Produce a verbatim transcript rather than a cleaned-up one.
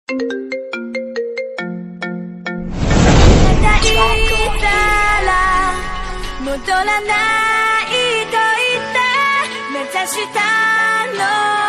いたら戻らないと言って目指したの